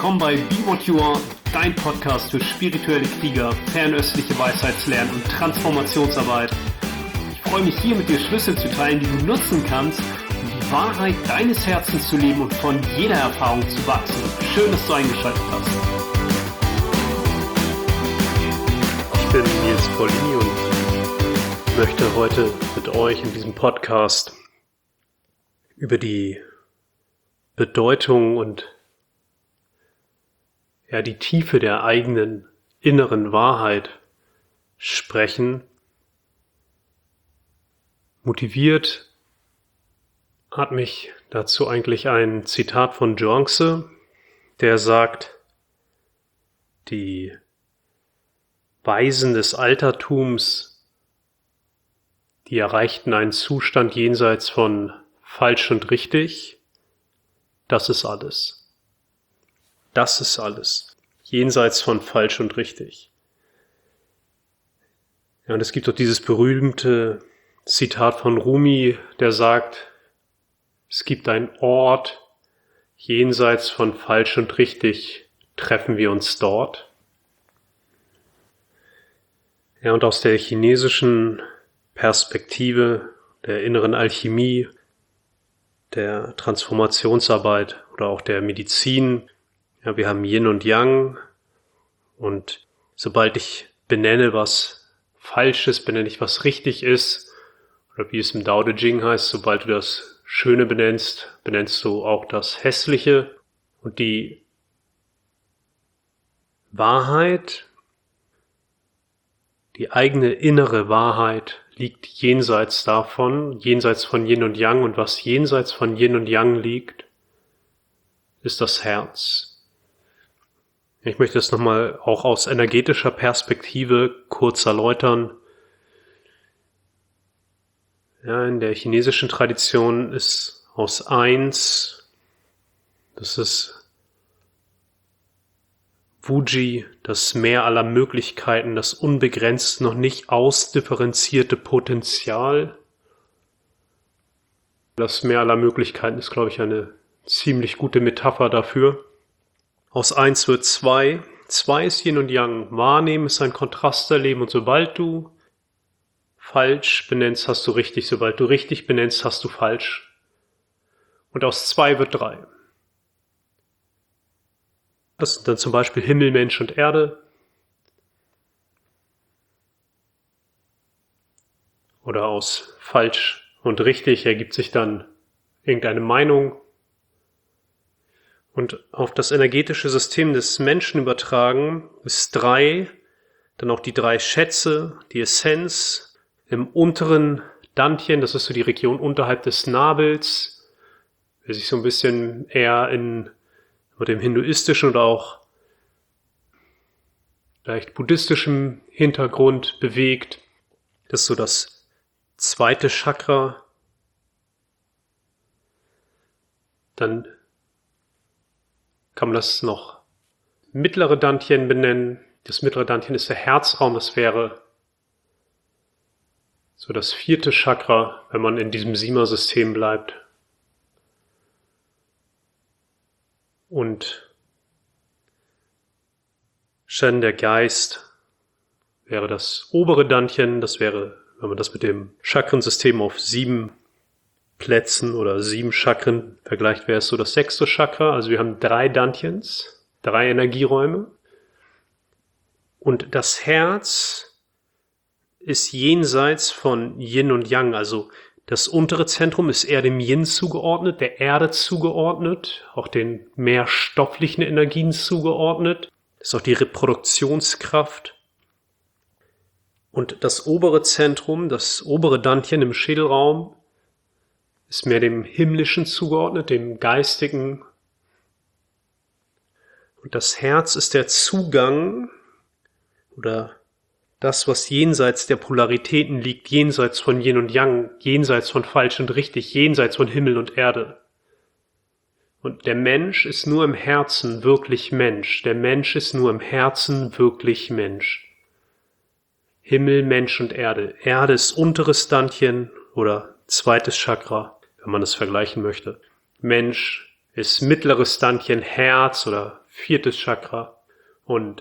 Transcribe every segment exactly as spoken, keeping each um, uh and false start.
willkommen bei Be What You Are, dein Podcast für spirituelle Krieger, fernöstliche Weisheitslernen und Transformationsarbeit. Ich freue mich hier mit dir Schlüssel zu teilen, die du nutzen kannst, um die Wahrheit deines Herzens zu leben und von jeder Erfahrung zu wachsen. Schön, dass du eingeschaltet hast. Ich bin Nils Paulini und möchte heute mit euch in diesem Podcast über die Bedeutung und ja, die Tiefe der eigenen inneren Wahrheit sprechen. Motiviert hat mich dazu eigentlich ein Zitat von Zhuangzi, der sagt, die Weisen des Altertums, die erreichten einen Zustand jenseits von falsch und richtig. Das ist alles. Das ist alles. Jenseits von falsch und richtig. Ja, und es gibt doch dieses berühmte Zitat von Rumi, der sagt, es gibt einen Ort, jenseits von falsch und richtig treffen wir uns dort. Ja, und aus der chinesischen Perspektive, der inneren Alchemie, der Transformationsarbeit oder auch der Medizin, ja, wir haben Yin und Yang, und sobald ich benenne, was falsch ist, benenne ich, was richtig ist, oder wie es im Dao De Jing heißt, sobald du das Schöne benennst, benennst du auch das Hässliche. Und die Wahrheit, die eigene innere Wahrheit liegt jenseits davon, jenseits von Yin und Yang, und was jenseits von Yin und Yang liegt, ist das Herz. Ich möchte das nochmal auch aus energetischer Perspektive kurz erläutern. Ja, in der chinesischen Tradition ist aus eins, das ist Wuji, das Meer aller Möglichkeiten, das unbegrenzt noch nicht ausdifferenzierte Potenzial. Das Meer aller Möglichkeiten ist, glaube ich, eine ziemlich gute Metapher dafür. Aus eins wird zwei. zwei ist Yin und Yang. Wahrnehmen ist ein Kontrast erleben, und sobald du falsch benennst, hast du richtig. Sobald du richtig benennst, hast du falsch. Und aus zwei wird drei. Das sind dann zum Beispiel Himmel, Mensch und Erde. Oder aus falsch und richtig ergibt sich dann irgendeine Meinung. Und auf das energetische System des Menschen übertragen ist drei, dann auch die drei Schätze, die Essenz im unteren Dantian, das ist so die Region unterhalb des Nabels, der sich so ein bisschen eher in mit dem hinduistischen oder auch vielleicht buddhistischem Hintergrund bewegt. Das ist so das zweite Chakra. Dann kann man das noch mittlere Dantian benennen. Das mittlere Dantian ist der Herzraum, das wäre so das vierte Chakra, wenn man in diesem Sima-System bleibt. Und Shen, der Geist, wäre das obere Dantian, das wäre, wenn man das mit dem Chakrensystem auf sieben Plätzen oder sieben Chakren vergleicht, wäre es so das sechste Chakra. Also wir haben drei Dantians, drei Energieräume. Und das Herz ist jenseits von Yin und Yang. Also das untere Zentrum ist eher dem Yin zugeordnet, der Erde zugeordnet, auch den mehr stofflichen Energien zugeordnet. Das ist auch die Reproduktionskraft. Und das obere Zentrum, das obere Dantian im Schädelraum, ist mehr dem Himmlischen zugeordnet, dem Geistigen. Und das Herz ist der Zugang oder das, was jenseits der Polaritäten liegt, jenseits von Yin und Yang, jenseits von falsch und richtig, jenseits von Himmel und Erde. Und der Mensch ist nur im Herzen wirklich Mensch. Der Mensch ist nur im Herzen wirklich Mensch. Himmel, Mensch und Erde. Erde ist unteres Dantian oder zweites Chakra, wenn man es vergleichen möchte. Mensch ist mittleres Dantian, Herz oder viertes Chakra und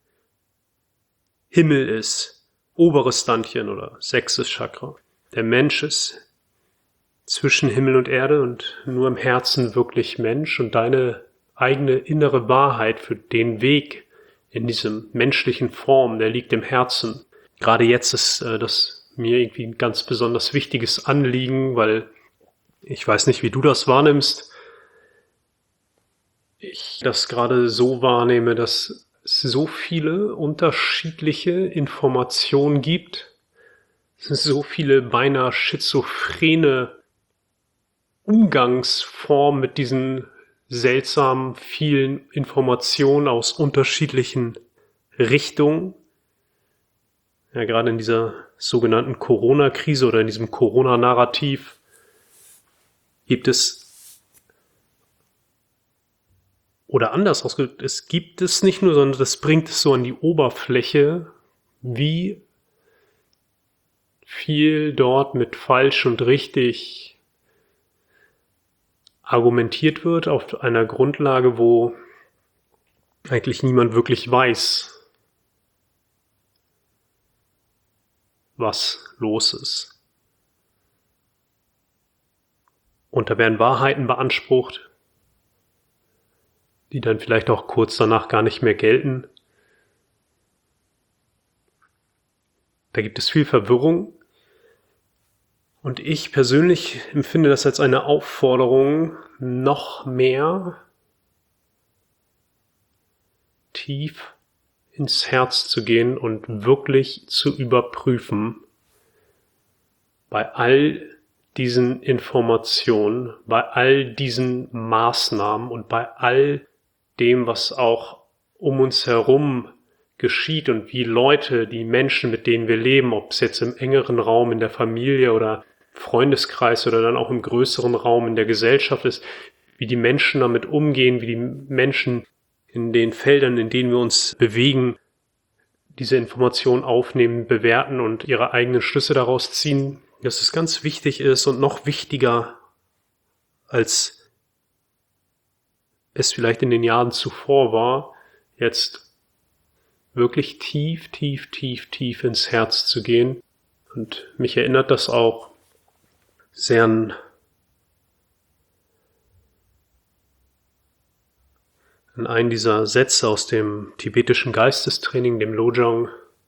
Himmel ist oberes Dantian oder sechstes Chakra. Der Mensch ist zwischen Himmel und Erde und nur im Herzen wirklich Mensch, und deine eigene innere Wahrheit für den Weg in diesem menschlichen Form, der liegt im Herzen. Gerade jetzt ist äh, das mir irgendwie ein ganz besonders wichtiges Anliegen, weil ich weiß nicht, wie du das wahrnimmst. Ich das gerade so wahrnehme, dass es so viele unterschiedliche Informationen gibt. Es sind so viele beinahe schizophrene Umgangsformen mit diesen seltsamen vielen Informationen aus unterschiedlichen Richtungen. Ja, gerade in dieser sogenannten Corona-Krise oder in diesem Corona-Narrativ gibt es, oder anders ausgedrückt, es gibt es nicht nur, sondern das bringt es so an die Oberfläche, wie viel dort mit falsch und richtig argumentiert wird auf einer Grundlage, wo eigentlich niemand wirklich weiß, was los ist. Und da werden Wahrheiten beansprucht, die dann vielleicht auch kurz danach gar nicht mehr gelten. Da gibt es viel Verwirrung. Und ich persönlich empfinde das als eine Aufforderung, noch mehr tief ins Herz zu gehen und wirklich zu überprüfen, bei all diesen Informationen, bei all diesen Maßnahmen und bei all dem, was auch um uns herum geschieht und wie Leute, die Menschen, mit denen wir leben, ob es jetzt im engeren Raum in der Familie oder Freundeskreis oder dann auch im größeren Raum in der Gesellschaft ist, wie die Menschen damit umgehen, wie die Menschen in den Feldern, in denen wir uns bewegen, diese Informationen aufnehmen, bewerten und ihre eigenen Schlüsse daraus ziehen, dass es ganz wichtig ist und noch wichtiger, als es vielleicht in den Jahren zuvor war, jetzt wirklich tief, tief, tief, tief ins Herz zu gehen. Und mich erinnert das auch sehr an an einen dieser Sätze aus dem tibetischen Geistestraining, dem Lojong.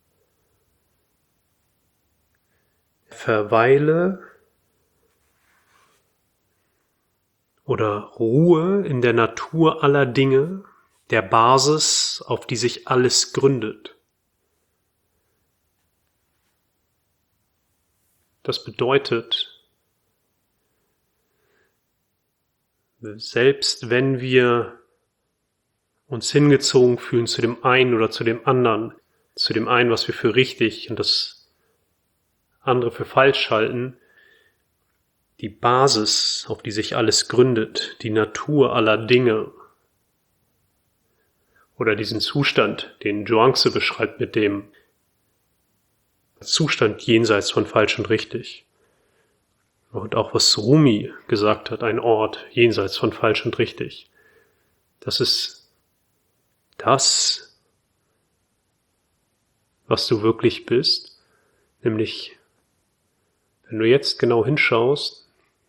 Verweile oder Ruhe in der Natur aller Dinge, der Basis, auf die sich alles gründet. Das bedeutet, selbst wenn wir uns hingezogen fühlen zu dem einen oder zu dem anderen, zu dem einen, was wir für richtig und das andere für falsch halten, die Basis, auf die sich alles gründet, die Natur aller Dinge oder diesen Zustand, den Zhuangzi beschreibt mit dem Zustand jenseits von falsch und richtig. Und auch was Rumi gesagt hat, ein Ort jenseits von falsch und richtig. Das ist das, was du wirklich bist, nämlich, wenn du jetzt genau hinschaust,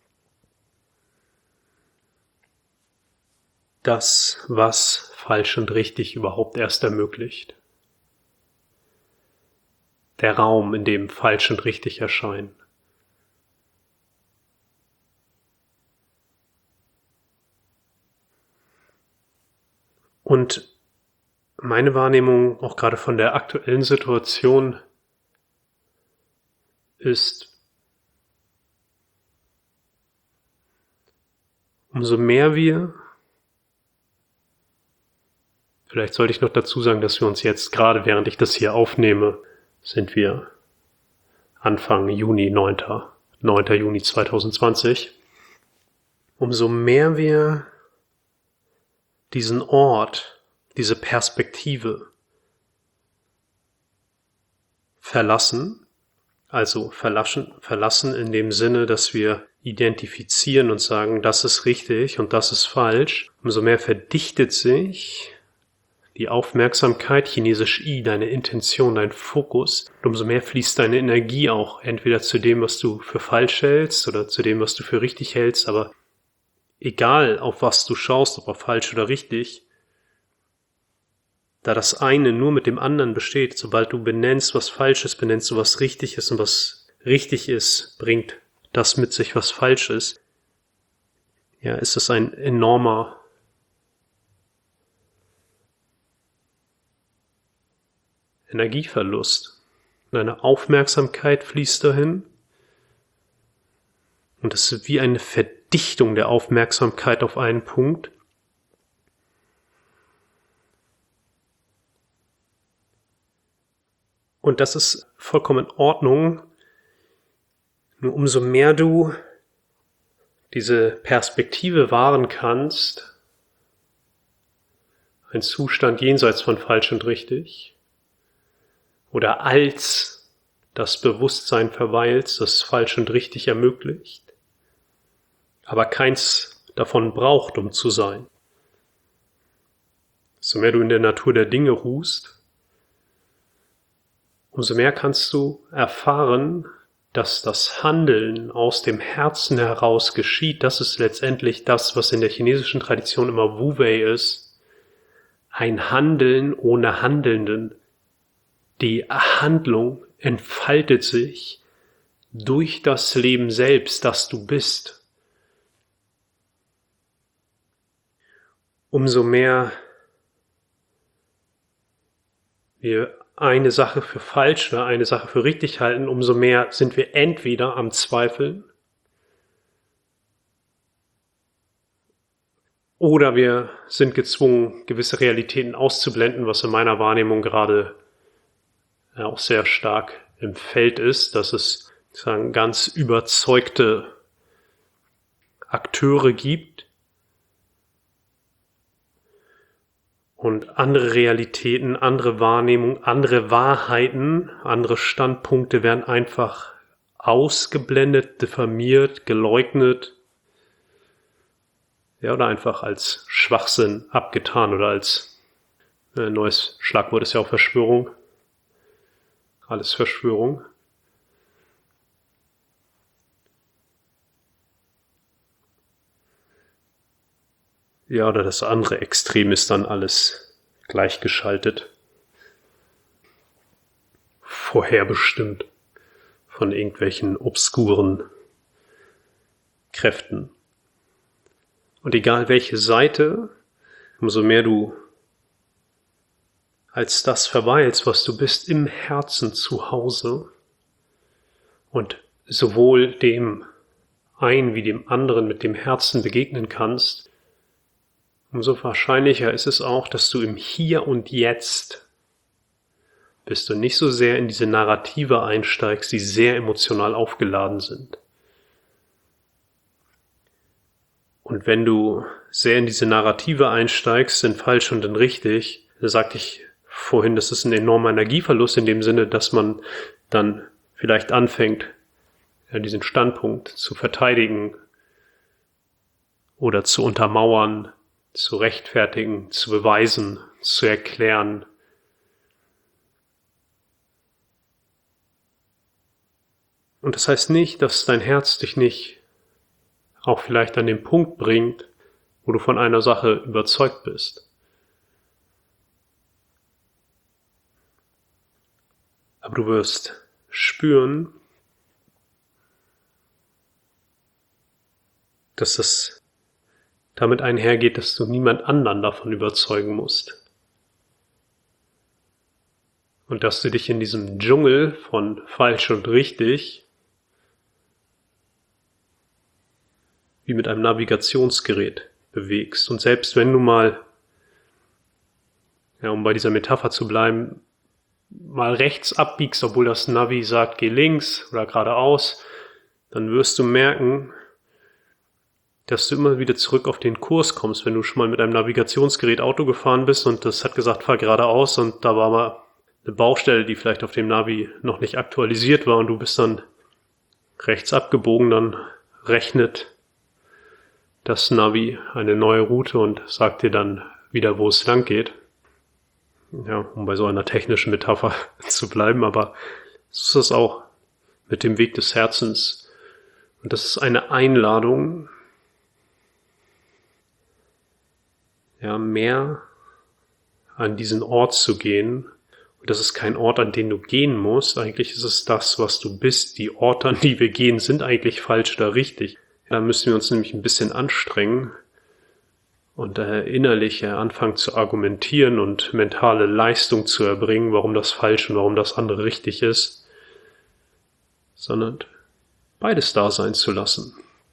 das, was falsch und richtig überhaupt erst ermöglicht. Der Raum, in dem falsch und richtig erscheinen. Und meine Wahrnehmung, auch gerade von der aktuellen Situation, ist, umso mehr wir, vielleicht sollte ich noch dazu sagen, dass wir uns jetzt, gerade während ich das hier aufnehme, sind wir Anfang Juni, neunter Juni zweitausendzwanzig, umso mehr wir diesen Ort, diese Perspektive verlassen, also verlassen, verlassen in dem Sinne, dass wir identifizieren und sagen, das ist richtig und das ist falsch, umso mehr verdichtet sich die Aufmerksamkeit, chinesisch I, deine Intention, dein Fokus. Und umso mehr fließt deine Energie auch entweder zu dem, was du für falsch hältst oder zu dem, was du für richtig hältst. Aber egal, auf was du schaust, ob auf falsch oder richtig, da das eine nur mit dem anderen besteht, sobald du benennst, was falsch ist, benennst du, was richtig ist, und was richtig ist, bringt das mit sich, was falsch ist. Ja, ist es ein enormer Energieverlust. Deine Aufmerksamkeit fließt dahin und es ist wie eine Verdichtung der Aufmerksamkeit auf einen Punkt. Und das ist vollkommen in Ordnung. Nur umso mehr du diese Perspektive wahren kannst, ein Zustand jenseits von falsch und richtig, oder als das Bewusstsein verweilt, das falsch und richtig ermöglicht, aber keins davon braucht, um zu sein. So mehr du in der Natur der Dinge ruhst, umso mehr kannst du erfahren, dass das Handeln aus dem Herzen heraus geschieht. Das ist letztendlich das, was in der chinesischen Tradition immer Wu Wei ist. Ein Handeln ohne Handelnden. Die Handlung entfaltet sich durch das Leben selbst, das du bist. Umso mehr wir eine Sache für falsch oder eine Sache für richtig halten, umso mehr sind wir entweder am Zweifeln oder wir sind gezwungen, gewisse Realitäten auszublenden, was in meiner Wahrnehmung gerade ja, auch sehr stark im Feld ist, dass es sozusagen ganz überzeugte Akteure gibt und andere Realitäten, andere Wahrnehmungen, andere Wahrheiten, andere Standpunkte werden einfach ausgeblendet, diffamiert, geleugnet, ja, oder einfach als Schwachsinn abgetan oder als äh, neues Schlagwort ist ja auch Verschwörung. Alles Verschwörung. Ja, oder das andere Extrem ist dann alles gleichgeschaltet. Vorherbestimmt von irgendwelchen obskuren Kräften. Und egal welche Seite, umso mehr du als das verweilst, was du bist, im Herzen zu Hause und sowohl dem einen wie dem anderen mit dem Herzen begegnen kannst, umso wahrscheinlicher ist es auch, dass du im Hier und Jetzt bist und nicht so sehr in diese Narrative einsteigst, die sehr emotional aufgeladen sind. Und wenn du sehr in diese Narrative einsteigst, in falsch und in richtig, da sagte ich vorhin, das ist ein enormer Energieverlust in dem Sinne, dass man dann vielleicht anfängt, ja, diesen Standpunkt zu verteidigen oder zu untermauern, zu rechtfertigen, zu beweisen, zu erklären. Und das heißt nicht, dass dein Herz dich nicht auch vielleicht an den Punkt bringt, wo du von einer Sache überzeugt bist. Aber du wirst spüren, dass es damit einhergeht, dass du niemand anderen davon überzeugen musst. Und dass du dich in diesem Dschungel von falsch und richtig wie mit einem Navigationsgerät bewegst. Und selbst wenn du mal, ja, um bei dieser Metapher zu bleiben, mal rechts abbiegst, obwohl das Navi sagt, geh links oder geradeaus, dann wirst du merken, dass du immer wieder zurück auf den Kurs kommst, wenn du schon mal mit einem Navigationsgerät Auto gefahren bist und das hat gesagt, fahr geradeaus und da war mal eine Baustelle, die vielleicht auf dem Navi noch nicht aktualisiert war und du bist dann rechts abgebogen, dann rechnet das Navi eine neue Route und sagt dir dann wieder, wo es lang geht. Ja, um bei so einer technischen Metapher zu bleiben, aber so ist das auch mit dem Weg des Herzens. Und das ist eine Einladung, ja, mehr an diesen Ort zu gehen. Und das ist kein Ort, an den du gehen musst. Eigentlich ist es das, was du bist. Die Orte, an die wir gehen, sind eigentlich falsch oder richtig. Da müssen wir uns nämlich ein bisschen anstrengen und äh, innerlich äh, anfangen zu argumentieren und mentale Leistung zu erbringen, warum das falsch und warum das andere richtig ist, sondern beides da sein zu lassen.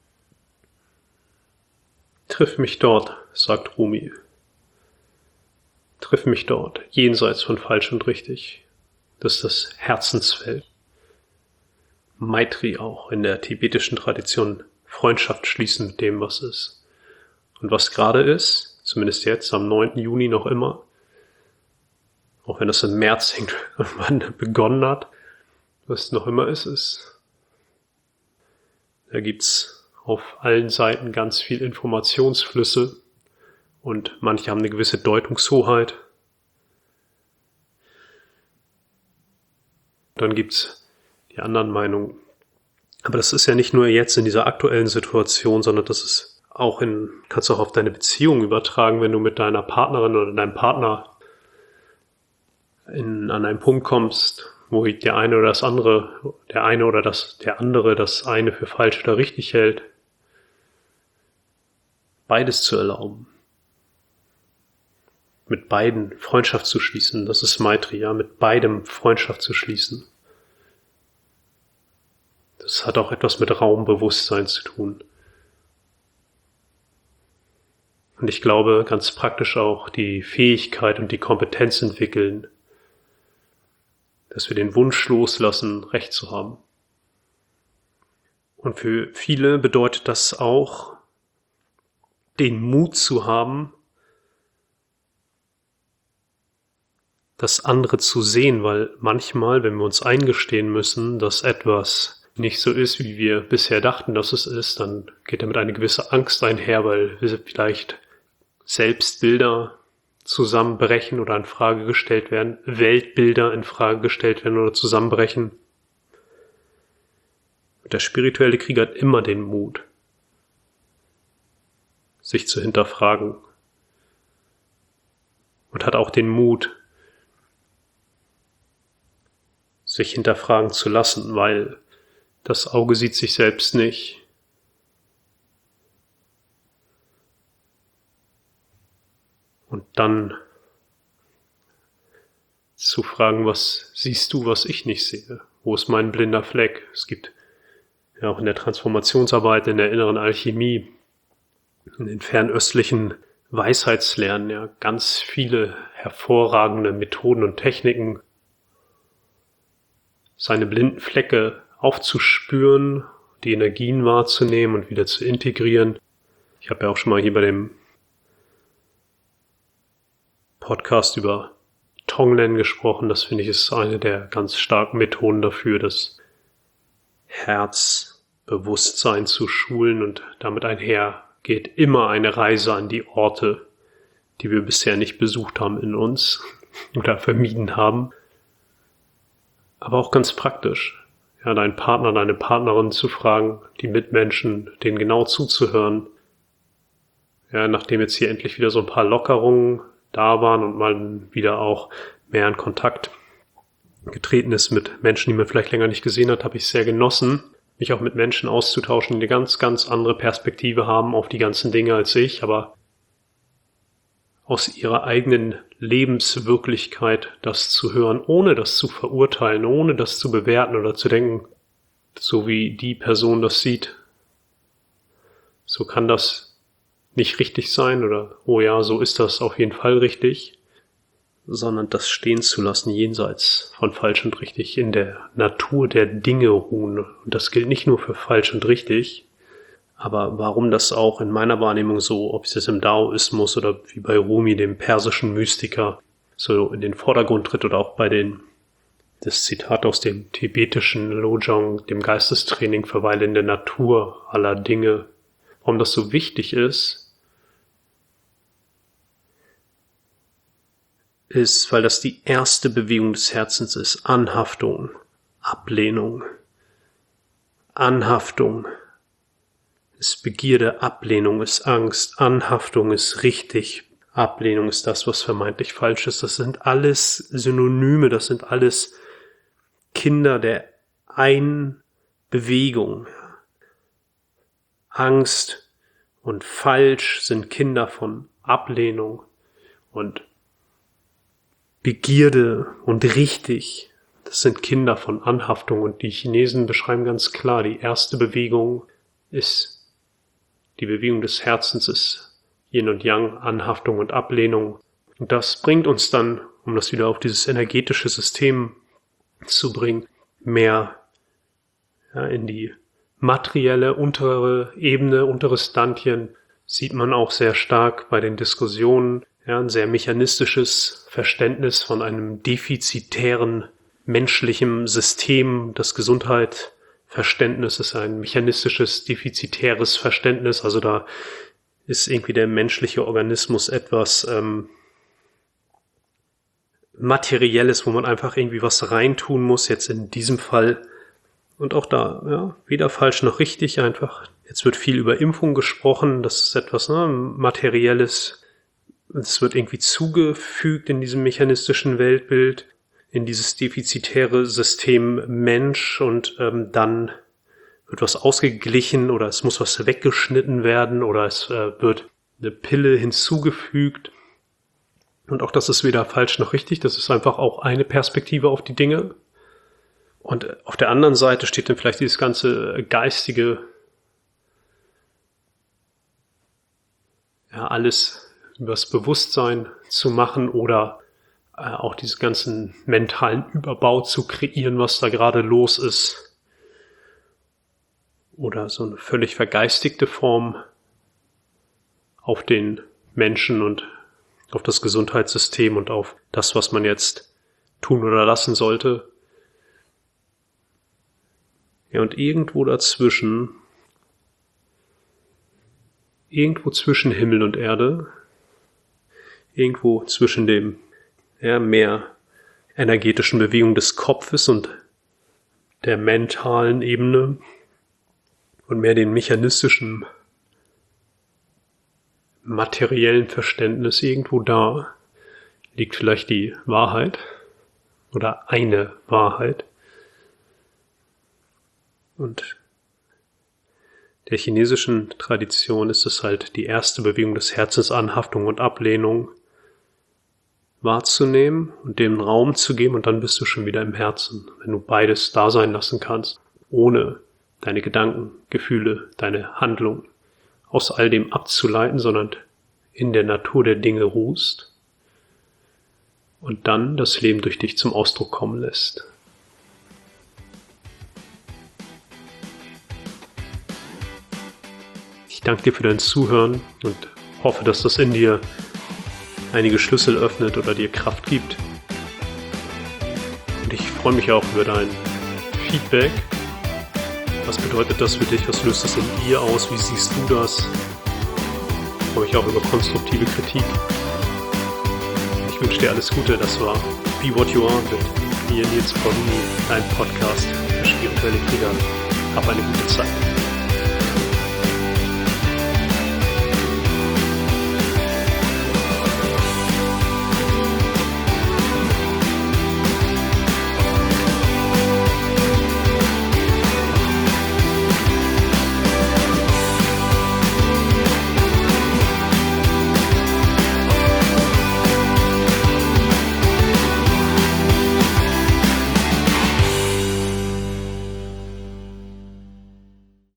Triff mich dort, sagt Rumi. Triff mich dort, jenseits von falsch und richtig. Das ist das Herzensfeld. Maitri auch in der tibetischen Tradition, Freundschaft schließen mit dem, was ist. Und was gerade ist, zumindest jetzt am neunten Juni noch immer, auch wenn das im März irgendwann begonnen hat, was noch immer ist, ist, da gibt's auf allen Seiten ganz viel Informationsflüsse und manche haben eine gewisse Deutungshoheit. Dann gibt's die anderen Meinungen. Aber das ist ja nicht nur jetzt in dieser aktuellen Situation, sondern das ist auch in, kannst du auch auf deine Beziehung übertragen, wenn du mit deiner Partnerin oder deinem Partner in, an einen Punkt kommst, wo der eine oder das andere, der eine oder das, der andere das eine für falsch oder richtig hält. Beides zu erlauben. Mit beiden Freundschaft zu schließen, das ist Maitri, ja, mit beidem Freundschaft zu schließen. Das hat auch etwas mit Raumbewusstsein zu tun. Und ich glaube, ganz praktisch auch die Fähigkeit und die Kompetenz entwickeln, dass wir den Wunsch loslassen, Recht zu haben. Und für viele bedeutet das auch, den Mut zu haben, das andere zu sehen, weil manchmal, wenn wir uns eingestehen müssen, dass etwas nicht so ist, wie wir bisher dachten, dass es ist, dann geht damit eine gewisse Angst einher, weil wir vielleicht Selbstbilder zusammenbrechen oder in Frage gestellt werden, Weltbilder in Frage gestellt werden oder zusammenbrechen. Und der spirituelle Krieger hat immer den Mut, sich zu hinterfragen. Und hat auch den Mut, sich hinterfragen zu lassen, weil das Auge sieht sich selbst nicht. Und dann zu fragen, was siehst du, was ich nicht sehe? Wo ist mein blinder Fleck? Es gibt ja auch in der Transformationsarbeit, in der inneren Alchemie, in den fernöstlichen Weisheitslernen ja ganz viele hervorragende Methoden und Techniken, seine blinden Flecke aufzuspüren, die Energien wahrzunehmen und wieder zu integrieren. Ich habe ja auch schon mal hier bei dem Podcast über Tonglen gesprochen. Das finde ich ist eine der ganz starken Methoden dafür, das Herzbewusstsein zu schulen, und damit einher geht immer eine Reise an die Orte, die wir bisher nicht besucht haben in uns oder vermieden haben. Aber auch ganz praktisch, ja, deinen Partner, deine Partnerin zu fragen, die Mitmenschen, denen genau zuzuhören. Ja, nachdem jetzt hier endlich wieder so ein paar Lockerungen da waren und man wieder auch mehr in Kontakt getreten ist mit Menschen, die man vielleicht länger nicht gesehen hat, habe ich sehr genossen, mich auch mit Menschen auszutauschen, die eine ganz, ganz andere Perspektive haben auf die ganzen Dinge als ich, aber aus ihrer eigenen Lebenswirklichkeit das zu hören, ohne das zu verurteilen, ohne das zu bewerten oder zu denken, so wie die Person das sieht, so kann das nicht richtig sein oder, oh ja, so ist das auf jeden Fall richtig, sondern das stehen zu lassen jenseits von falsch und richtig, in der Natur der Dinge ruhen. Und das gilt nicht nur für falsch und richtig, aber warum das auch in meiner Wahrnehmung so, ob es jetzt im Daoismus oder wie bei Rumi, dem persischen Mystiker, so in den Vordergrund tritt, oder auch bei den, das Zitat aus dem tibetischen Lojong, dem Geistestraining, verweile in der Natur aller Dinge, warum das so wichtig ist, ist, weil das die erste Bewegung des Herzens ist. Anhaftung, Ablehnung. Anhaftung ist Begierde, Ablehnung ist Angst, Anhaftung ist richtig, Ablehnung ist das, was vermeintlich falsch ist. Das sind alles Synonyme, das sind alles Kinder der einen Bewegung. Angst und falsch sind Kinder von Ablehnung und Begierde und richtig, das sind Kinder von Anhaftung. Und die Chinesen beschreiben ganz klar, die erste Bewegung ist, die Bewegung des Herzens ist Yin und Yang, Anhaftung und Ablehnung. Und das bringt uns dann, um das wieder auf dieses energetische System zu bringen, mehr ja, in die materielle untere Ebene, unteres Dantian, sieht man auch sehr stark bei den Diskussionen, ja, ein sehr mechanistisches Verständnis von einem defizitären menschlichen System. Das Gesundheitsverständnis ist ein mechanistisches, defizitäres Verständnis. Also da ist irgendwie der menschliche Organismus etwas ähm, Materielles, wo man einfach irgendwie was reintun muss, jetzt in diesem Fall. Und auch da, ja, weder falsch noch richtig, einfach. Jetzt wird viel über Impfung gesprochen, das ist etwas ne, Materielles. Es wird irgendwie zugefügt in diesem mechanistischen Weltbild, in dieses defizitäre System Mensch und ähm, dann wird was ausgeglichen oder es muss was weggeschnitten werden oder es äh, wird eine Pille hinzugefügt. Und auch das ist weder falsch noch richtig, das ist einfach auch eine Perspektive auf die Dinge. Und auf der anderen Seite steht dann vielleicht dieses ganze geistige, ja, alles übers Bewusstsein zu machen oder äh, auch diesen ganzen mentalen Überbau zu kreieren, was da gerade los ist. Oder so eine völlig vergeistigte Form auf den Menschen und auf das Gesundheitssystem und auf das, was man jetzt tun oder lassen sollte. Ja, und irgendwo dazwischen, irgendwo zwischen Himmel und Erde, irgendwo zwischen dem ja, mehr energetischen Bewegung des Kopfes und der mentalen Ebene und mehr den mechanistischen, materiellen Verständnis, irgendwo da liegt vielleicht die Wahrheit oder eine Wahrheit. Und der chinesischen Tradition ist es halt die erste Bewegung des Herzens, Anhaftung und Ablehnung wahrzunehmen und dem Raum zu geben und dann bist du schon wieder im Herzen, wenn du beides da sein lassen kannst, ohne deine Gedanken, Gefühle, deine Handlung aus all dem abzuleiten, sondern in der Natur der Dinge ruhst und dann das Leben durch dich zum Ausdruck kommen lässt. Ich danke dir für dein Zuhören und hoffe, dass das in dir einige Schlüssel öffnet oder dir Kraft gibt. Und ich freue mich auch über dein Feedback. Was bedeutet das für dich? Was löst das in dir aus? Wie siehst du das? Ich freue mich auch über konstruktive Kritik. Ich wünsche dir alles Gute. Das war Be What You Are mit mir, Nils Paulini, dein Podcast für spirituelle Krieger. Hab eine gute Zeit.